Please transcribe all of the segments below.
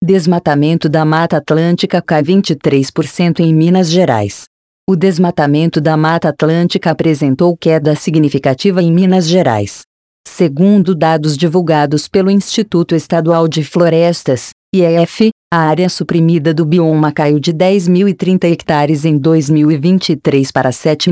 Desmatamento da Mata Atlântica cai 23% em Minas Gerais. O desmatamento da Mata Atlântica apresentou queda significativa em Minas Gerais. Segundo dados divulgados pelo Instituto Estadual de Florestas, IEF, a área suprimida do bioma caiu de 10.030 hectares em 2023 para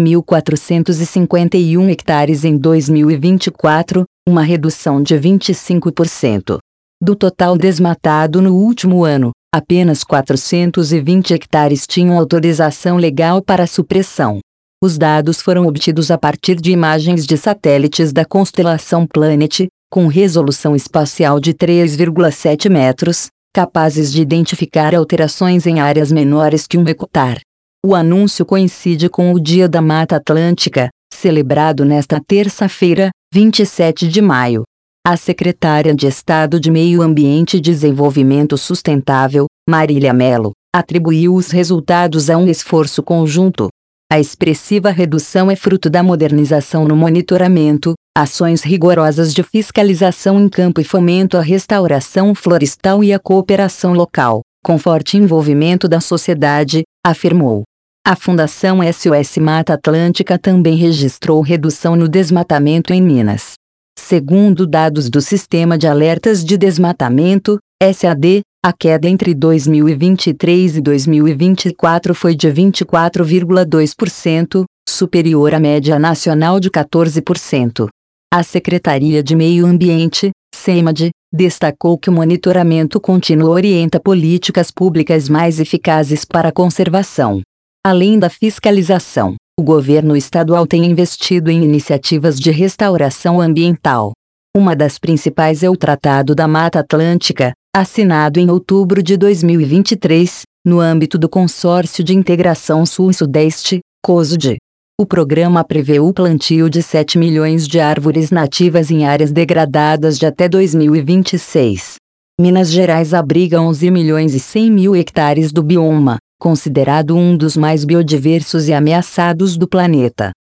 7.451 hectares em 2024, uma redução de 25%. Do total desmatado no último ano, apenas 420 hectares tinham autorização legal para supressão. Os dados foram obtidos a partir de imagens de satélites da constelação Planet, com resolução espacial de 3,7 metros, capazes de identificar alterações em áreas menores que 1 hectare. O anúncio coincide com o Dia da Mata Atlântica, celebrado nesta terça-feira, 27 de maio. A secretária de Estado de Meio Ambiente e Desenvolvimento Sustentável, Marília Mello, atribuiu os resultados a um esforço conjunto. A expressiva redução é fruto da modernização no monitoramento, ações rigorosas de fiscalização em campo e fomento à restauração florestal e à cooperação local, com forte envolvimento da sociedade, afirmou. A Fundação SOS Mata Atlântica também registrou redução no desmatamento em Minas. Segundo dados do Sistema de Alertas de Desmatamento, SAD, a queda entre 2023 e 2024 foi de 24,2%, superior à média nacional de 14%. A Secretaria de Meio Ambiente, SEMAD, destacou que o monitoramento contínuo orienta políticas públicas mais eficazes para a conservação. Além da fiscalização, o governo estadual tem investido em iniciativas de restauração ambiental. Uma das principais é o Tratado da Mata Atlântica, assinado em outubro de 2023, no âmbito do Consórcio de Integração Sul-Sudeste, COSUD. O programa prevê o plantio de 7 milhões de árvores nativas em áreas degradadas de até 2026. Minas Gerais abriga 11 milhões e 100 mil hectares do bioma, considerado um dos mais biodiversos e ameaçados do planeta.